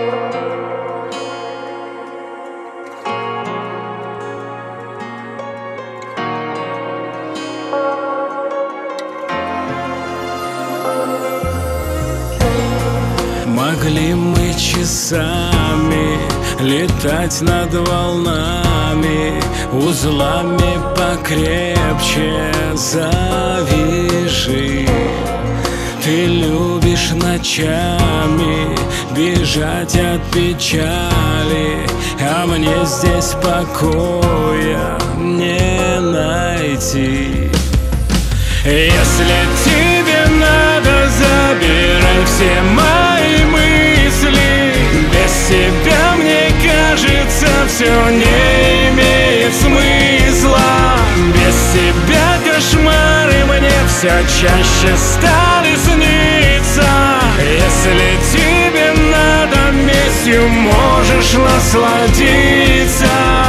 Могли мы часами летать над волнами, узлами покрепче завяжи. Ты любишь ночами бежать от печали, а мне здесь покоя не найти. Если тебе надо, забирай все мои мысли. Без тебя, мне кажется, все не имеет смысла. Без тебя кошмары мне все чаще стали сниться. Если тебе надо, местью можешь насладиться.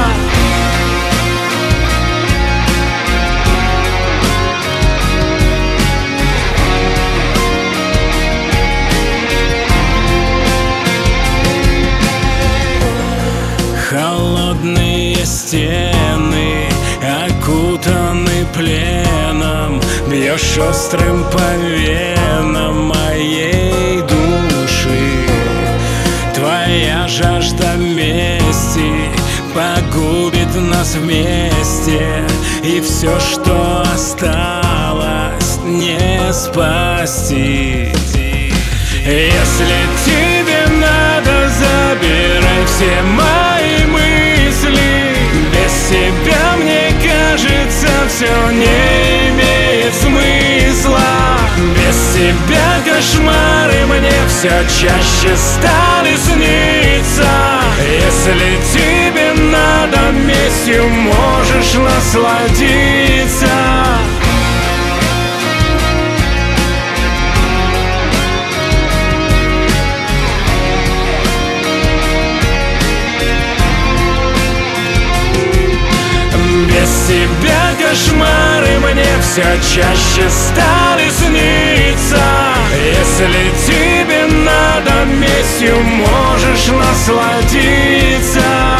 Холодные стены окутаны пленом, бьешь острым по венам моей души. Твоя жажда мести погубит нас вместе, и все, что осталось, не спасти. Если тебе надо, забирай все мои мысли. Без тебя, мне кажется, все не имеет смысла. Без тебя кошмары мне все чаще стали сниться. Если тебе надо, местью можешь насладиться. Без тебя кошмары мне все чаще стали сниться. Если тебе надо, местью можешь насладиться.